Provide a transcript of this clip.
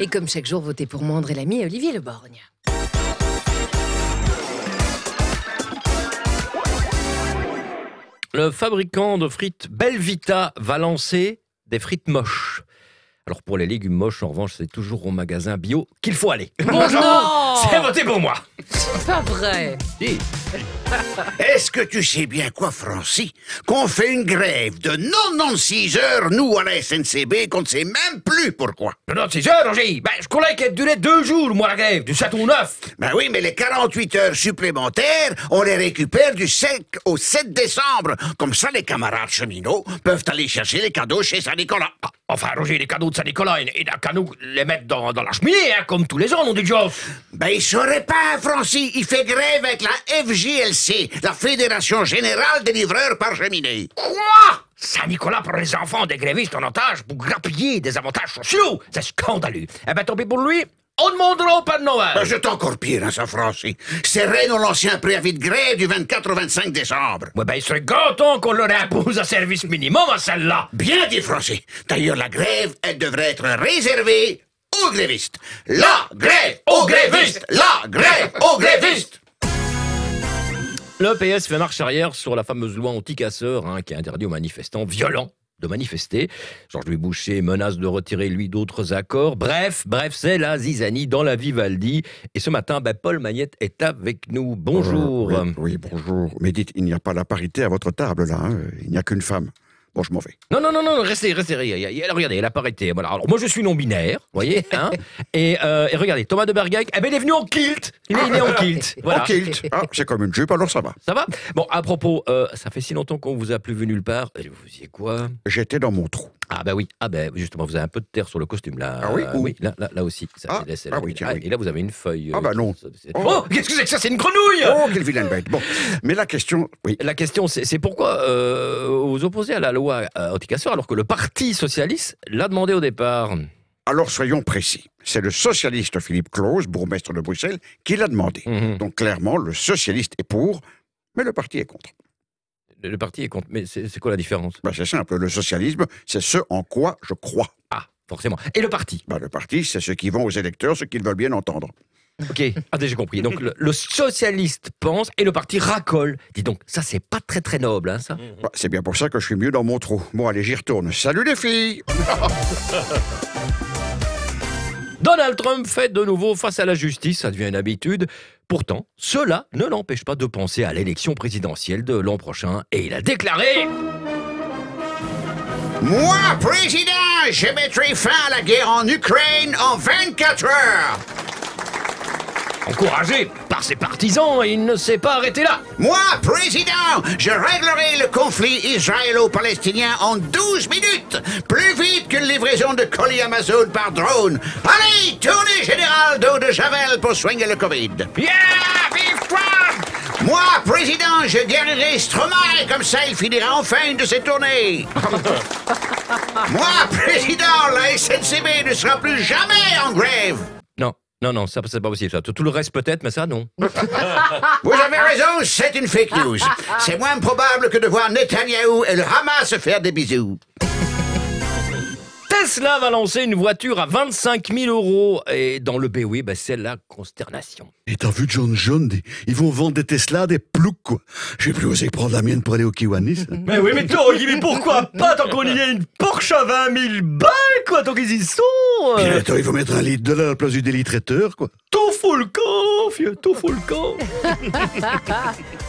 Et comme chaque jour, votez pour moi, André Lamy et Olivier Le Borgne. Le fabricant de frites Belvita va lancer des frites moches. Alors pour les légumes moches, en revanche, c'est toujours au magasin bio qu'il faut aller. Bonjour. C'est voté pour moi. C'est pas vrai. Si. Est-ce que tu sais bien quoi, Francis? Qu'on fait une grève de 96 heures, nous, à la SNCB, qu'on ne sait même plus pourquoi. 96 heures, Roger. Je croyais qu'elle durait 2 jours, moi, la grève, du 7 au 9. Ben oui, mais les 48 heures supplémentaires, on les récupère du 5 au 7 décembre. Comme ça, les camarades cheminots peuvent aller chercher les cadeaux chez Saint-Nicolas. Enfin, Roger, les cadeaux de Saint-Nicolas, il n'a qu'à nous les mettre dans la cheminée, hein, comme tous les ans, on dit Joss. Ben, il saurait pas, Francis. Il fait grève avec la FJLC, la Fédération Générale des Livreurs par Cheminée. Quoi? Saint-Nicolas pour les enfants des grévistes en otage pour grappiller des avantages sociaux. C'est scandaleux. Eh ben, tant pis pour lui. On demandera au Père Noël. Ben, c'est encore pire, hein, ça, Francis. C'est Renaud l'ancien préavis de grève du 24 au 25 décembre. Ouais, ben, il serait gâteau qu'on leur impose un service minimum à celle-là. Bien dit, Francis. D'ailleurs, la grève, elle devrait être réservée aux grévistes. La grève aux grévistes! La grève aux grévistes! Le PS fait marche arrière sur la fameuse loi anti-casseurs, qui interdit aux manifestants violents de manifester. Georges-Louis Boucher menace de retirer, lui, d'autres accords. Bref, c'est la zizanie dans la Vivaldi. Et ce matin, Paul Magnette est avec nous. Bonjour. Oui, bonjour. Mais dites, il n'y a pas la parité à votre table, là. Il n'y a qu'une femme. Bon, je m'en vais. Non, restez. Regardez, la parité. Voilà. Alors, moi, je suis non-binaire, vous voyez, et regardez, Thomas de Bergeyck, il est venu en kilt. Il est en kilt. Voilà. En kilt. C'est comme une jupe, alors ça va. Ça va? Bon, à propos, ça fait si longtemps qu'on vous a plus vu nulle part. Et vous faisiez quoi? J'étais dans mon trou. Ah bah oui, justement, vous avez un peu de terre sur le costume, là. Ah oui? Oui, là aussi. Ça, oui, tiens, oui. Et là, vous avez une feuille. Ah bah non. Oh, qu'est-ce que c'est que ça? C'est une grenouille! Oh, quelle vilaine bête. Bon, mais la question, oui. La question, c'est pourquoi vous opposez à la loi anti-casseurs alors que le Parti socialiste l'a demandé au départ? Alors soyons précis. C'est le socialiste Philippe Claus, bourgmestre de Bruxelles, qui l'a demandé. Donc clairement, le socialiste est pour, mais le parti est contre. Le parti est contre. Mais c'est quoi la différence? C'est simple. Le socialisme, c'est ce en quoi je crois. Ah, forcément. Et le parti? Le parti, c'est ceux qui vont aux électeurs, ceux qu'ils veulent bien entendre. Ok, j'ai compris. Donc le socialiste pense et le parti racole. Dis donc, ça c'est pas très très noble, ça. C'est bien pour ça que je suis mieux dans mon trou. Bon, allez, j'y retourne. Salut les filles. Donald Trump fait de nouveau face à la justice, ça devient une habitude. Pourtant, cela ne l'empêche pas de penser à l'élection présidentielle de l'an prochain. Et il a déclaré... Moi, président, je mettrai fin à la guerre en Ukraine en 24 heures. Encouragé par ses partisans, il ne s'est pas arrêté là. Moi, président, je réglerai le conflit israélo-palestinien en 12 minutes, plus vite qu'une livraison de colis Amazon par drone. Allez, tournée générale d'eau de Javel pour soigner le Covid. Yeah, vive Trump! Moi, président, je guérirai Stromae, comme ça il finira enfin une de ses tournées. Moi, président, la SNCB ne sera plus jamais en grève. Non, ça c'est pas possible. Ça. Tout le reste peut-être, mais ça non. Vous avez raison, c'est une fake news. C'est moins probable que de voir Netanyahou et le Hamas se faire des bisous. Tesla va lancer une voiture à 25 000 €. Et dans le BOE, c'est la consternation. Et t'as vu John, ils vont vendre des Tesla, des ploucs, quoi. J'ai plus osé prendre la mienne pour aller au Kiwanis. Mais oui, mais pourquoi pas tant qu'on y a une Porsche à 20 000 balles, quoi, tant qu'ils y sont. Puis attends, il faut mettre $1 à la place du délit traiteur, quoi. Tout fout le camp, vieux, tout fout le camp.